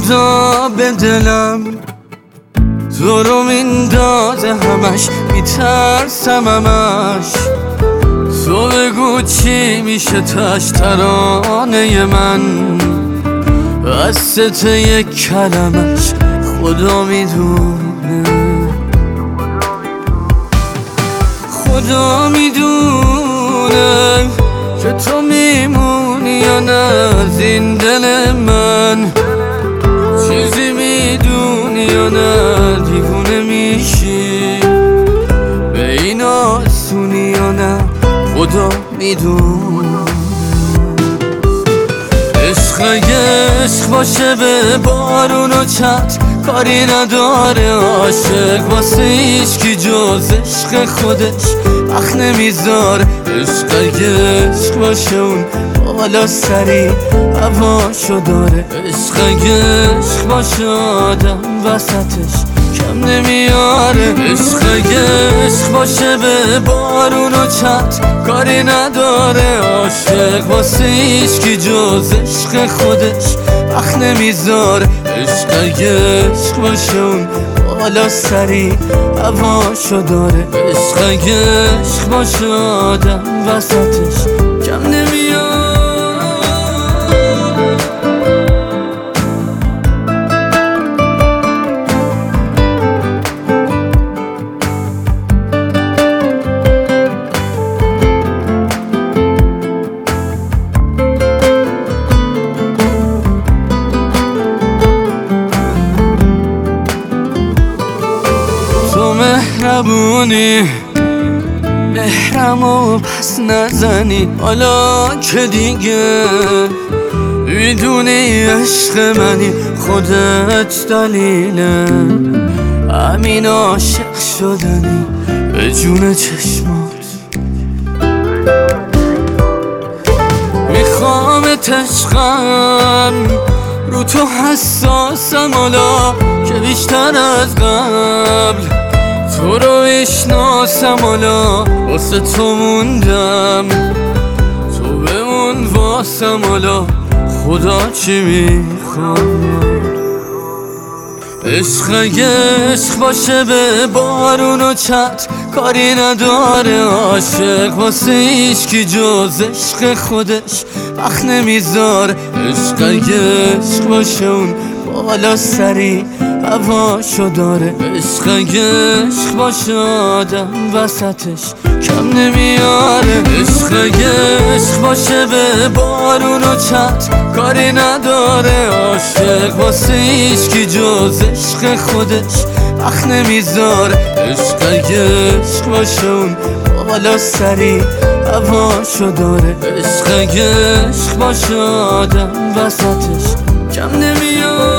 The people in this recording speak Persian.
خدا به دلم تو رو میندازه همش، میترسم همش. تو بگو چی میشه تاش ترانه من، وسط یک کلمش خدا میدونه. خدا میدونه که تو میمونی یا نه از این دل من، چیزی میدونی یا نه دیوونه میشی، به این آسونی یا نه خدا میدونه. عشق اگه عشق باشه به بارون و چت کاری نداره، عاشق واسه هیچکی جز عشق خودش وقت نمیذار. عشق اگه عشق باشه اون بالا سری هواشو داره، عشق اگه عشق باشه آدم وسطش کم نمیاره. عشق اگه عشق باشه به بارون و چت کاری نداره، عاشق واسه هیچکی جز عشق خودش وقت نمیذار. عشق اگه عشق باشه اون بالا سری هواشو داره، عشق اگه عشق باشه آدم وسطش کم نمیاره. مهربونی مهرمو پس نزنی، حالا که دیگه میدونی عشق منی، خودت دلیله همین عاشق شدنی به جون چشمات. میخوامت عشقم رو تو حساسم، حالا که بیشتر از قبل تو رو میشناسم، حالا واسه تو موندم، تو بمون واسم، حالا خدا چی میخواد. عشق اگه عشق باشه به بارون و چت کاری نداره، عاشق واسه هیچکی جز عشق خودش وقت نمیذار. عشق اگه عشق باشه اون بالا سری هواشو داره، عشق اگه عشق باشه آدم وسطش کم نمیاره. عشق اگه عشق باشه به بارون و چت کاری نداره، عاشق واسه هیچکی جز عشق خودش وقت نمیذار. عشق اگه عشق باشه اون بالا سری هواشو داره، عشق اگه عشق باشه آدم وسطش کم نمیاره.